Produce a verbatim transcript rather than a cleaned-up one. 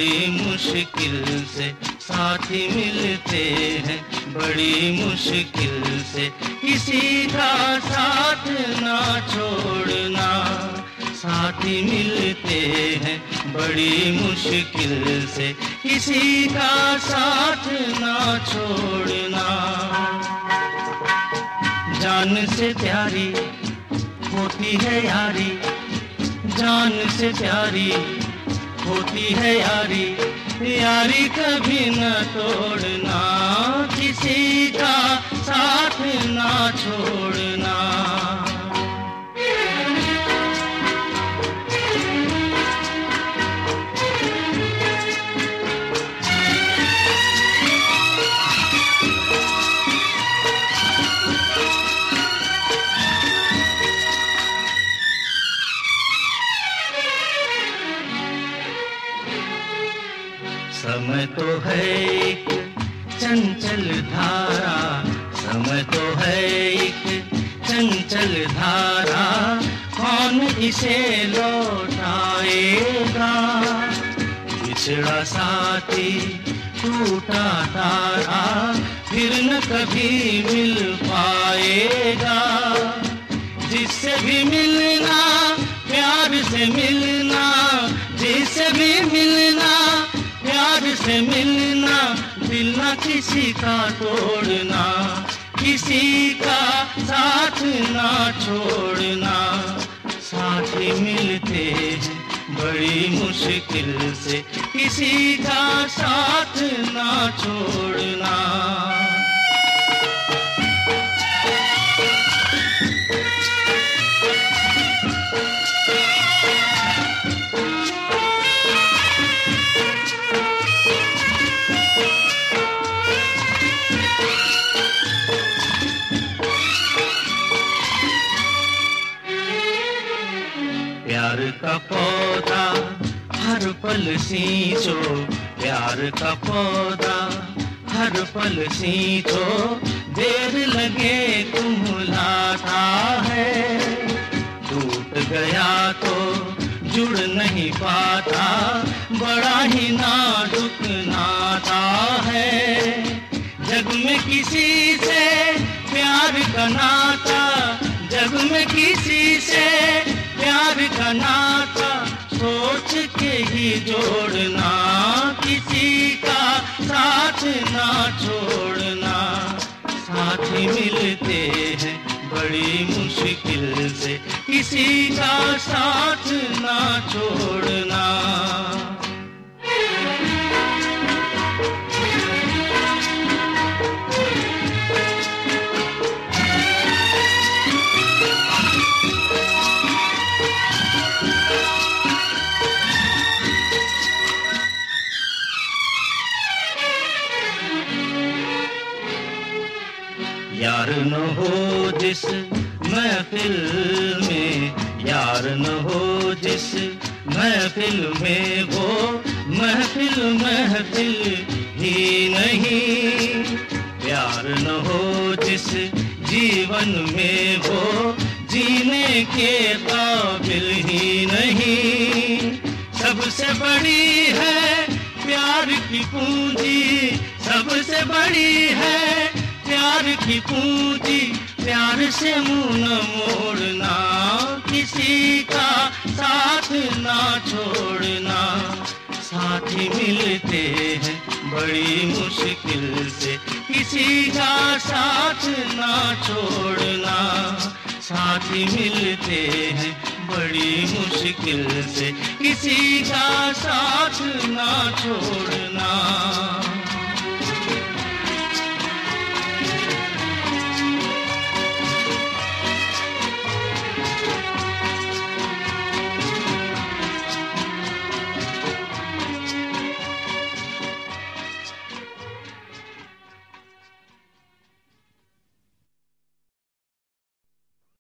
बड़ी मुश्किल से साथी मिलते हैं, बड़ी मुश्किल से किसी का साथ ना छोड़ना। साथी मिलते हैं बड़ी मुश्किल से, किसी का साथ ना छोड़ना। जान से प्यारी होती है यारी, जान से प्यारी होती है यारी, यारी कभी न तोड़ना, किसी का साथ ना छोड़ना। समय तो है एक चंचल धारा, समय तो है एक चंचल धारा, कौन इसे लौटाएगा। बिछड़ा साथी टूटा तारा, फिर न कभी मिल पाएगा। जिससे भी मिलना प्यार से मिलना, जिससे भी मिलना प्यार से मिलना, दिल ना किसी का तोड़ना, किसी का साथ ना छोड़ना। साथी मिलते हैं बड़ी मुश्किल से, किसी का साथ ना छोड़ना। प्यार का पौधा हर पल सींचो, प्यार का पौधा हर पल सींचो, देर लगे तो मुलाता है। टूट गया तो जुड़ नहीं पाता, बड़ा ही नाजुक नाता है। जग में किसी से प्यार का नाता, जग में किसी से प्यार का नाता, सोच के ही जोड़ना, किसी का साथ ना छोड़ना। साथी मिलते हैं बड़ी मुश्किल से, किसी का साथ ना छोड़ना। यार न हो जिस महफिल में, यार न हो जिस महफिल में, वो महफिल महफिल ही नहीं। प्यार न हो जिस जीवन में, वो जीने के काबिल ही नहीं। सबसे बड़ी है प्यार की पूंजी, सबसे बड़ी है प्यार की पूंजी, प्यार से मुंह न मोड़ना, किसी का साथ ना छोड़ना। साथी मिलते हैं बड़ी मुश्किल से, किसी का साथ ना छोड़ना। साथी मिलते हैं बड़ी मुश्किल से, किसी का साथ ना छोड़ना।